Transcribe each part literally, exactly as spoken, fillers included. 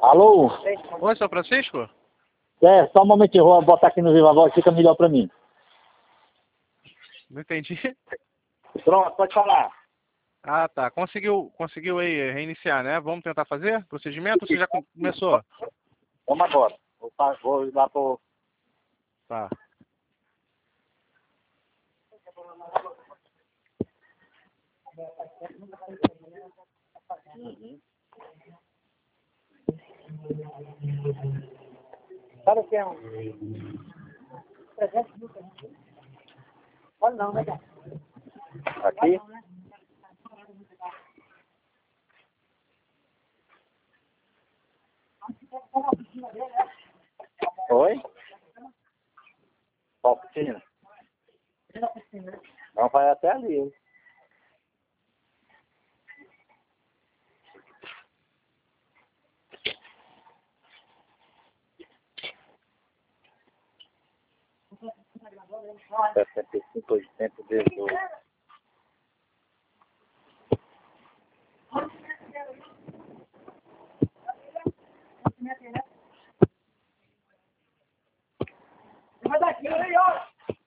Alô? Oi, seu Francisco? É, só um momentinho, vou botar aqui no Viva Voz, fica melhor pra mim. Não entendi. Pronto, pode falar. Ah, tá. Conseguiu, conseguiu aí reiniciar, né? Vamos tentar fazer procedimento ou você já com- começou? Vamos agora. Vou, pa- vou ir lá pro... Tá. Uhum. Sabe o que é um... Pode não, né, cara? Aqui? Oi? Qual piscina? Vamos vai até ali, hein? sessenta e cinco, oitenta e dezoito. Vai daqui, aí, ó!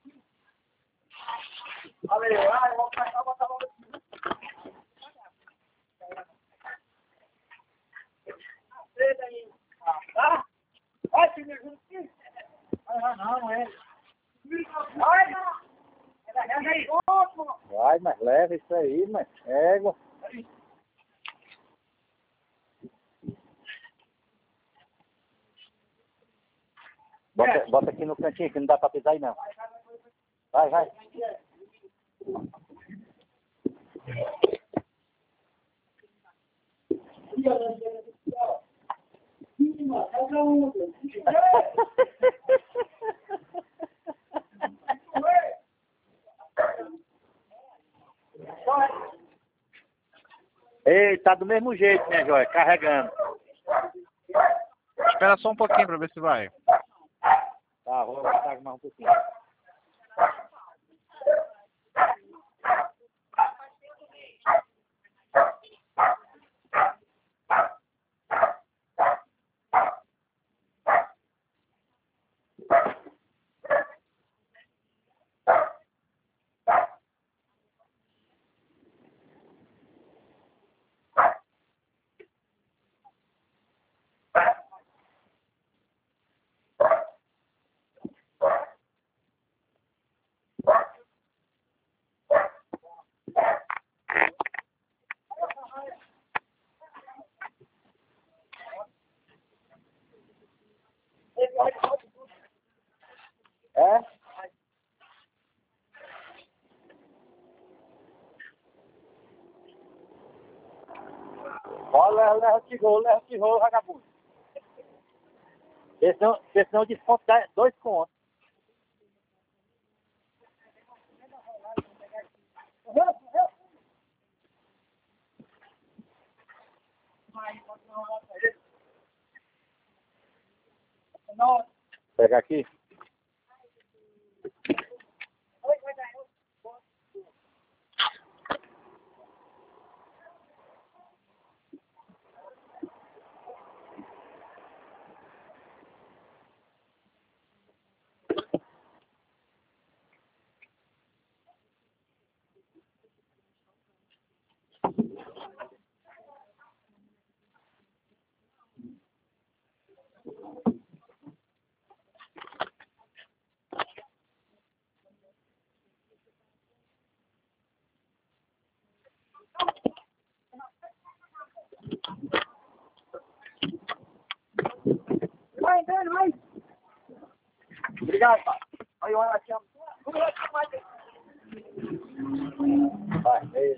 Valeu, vai, vamos passar, botar a mão aqui. Tá? Vai, se me ajuda aqui. Vai, não, é. Vai, não. Vai, mas leva isso aí, mas égua. Bota, bota aqui no cantinho que não dá pra pisar aí não. Vai, vai. Ei, tá do mesmo jeito, né, Jóia? Carregando. Espera só um pouquinho pra ver se vai. Tá, vou botar mais um pouquinho. É? Ó, leva, leva o tijolo, leva o tijolo, vagabundo. Porque senão, porque senão desconto dá dois contos. Pega aqui. Vai, vai, vai. Obrigado, pai. Aí, olha aqui, ó. Vai, é.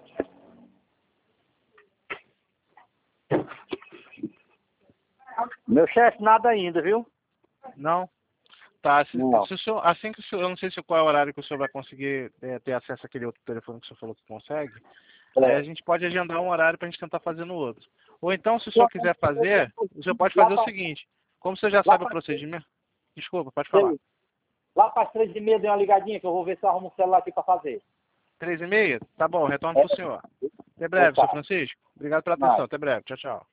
Meu chefe, nada ainda, viu? Não? Tá, se, Não. se o senhor, assim que o senhor, eu não sei se qual é o horário que o senhor vai conseguir é, ter acesso àquele outro telefone que o senhor falou que consegue, É. aí a gente pode agendar um horário pra gente tentar fazer no outro. Ou então, se o senhor quiser fazer, o senhor pode fazer o seguinte, como você já sabe o procedimento, desculpa, pode falar. Lá para as três e meia dê uma ligadinha que eu vou ver se eu arrumo um celular aqui para fazer. Três e meia? Tá bom, retorno pro senhor. Até breve, Opa. senhor Francisco. Obrigado pela atenção, até breve. Tchau, tchau.